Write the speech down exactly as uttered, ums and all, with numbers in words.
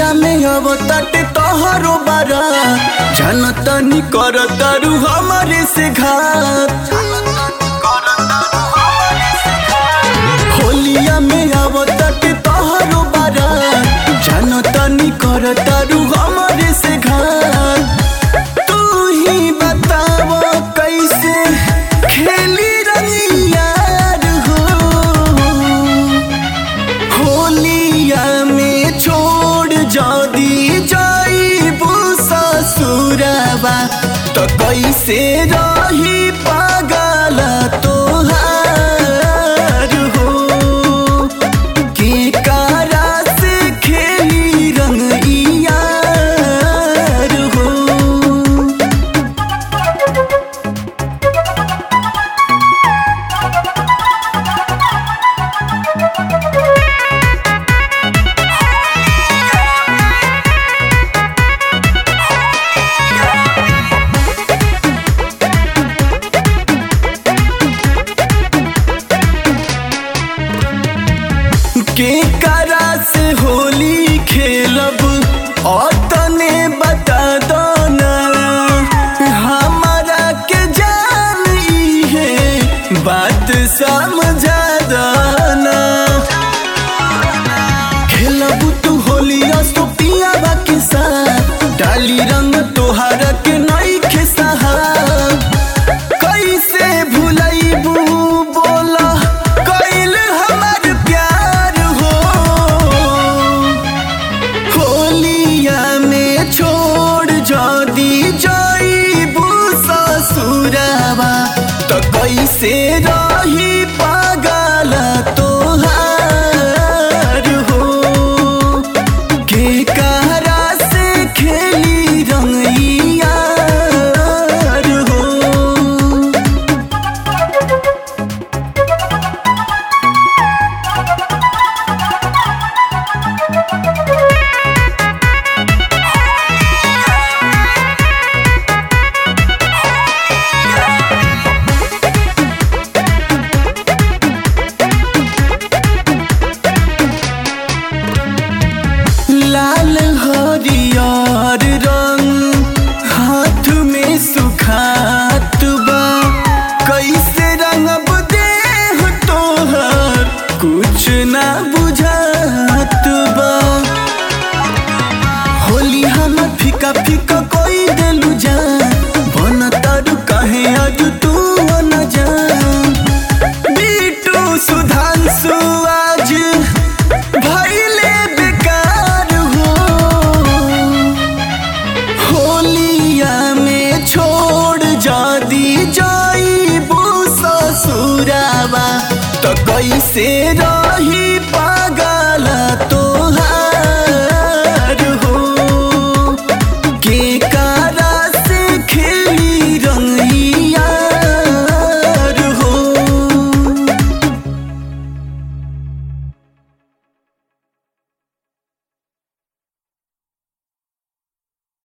होलिया में अवतट तोहरो बारा जनतनी कर तारू हमारे से घात। होलिया में अवतट तोहरो बारा जनतनी कर तारू हमारे से घात। तू ही बताव कैसे खेली रंगिया होलिया में छोड़ जादी जाइबू ससुरबा तो कैसे रही पागल तोहार हो के कारा से खेली रंगिया हो। के करा से होली खेलब और तने बता दो ना हमारा के जान है बात समझा दो ना। खेलब तू होली तो पियाबा के साथ डाली रंग तोहार के नई के साथ कैसे भुलाइबू बोला कैल हमार प्यार हो। होलिया में छोड़ जादी जाइबू ससुरबा तो कैसे रही पागल तोहार हो के कहरा से खेली रंगिया हो। लाल हरियर रंग हाथ में सुखात बा कैसे रंगब देह तोहर कुछ ना बुझात बा। होली हम फीका फीका कोई देलू जा बन तारू कहे आज तू न जा। बीटू सुधांशु आज भइले बेकार हो। होलिया में छोड़ जादी जाइबू ससुरबा तो कैसे रही पागल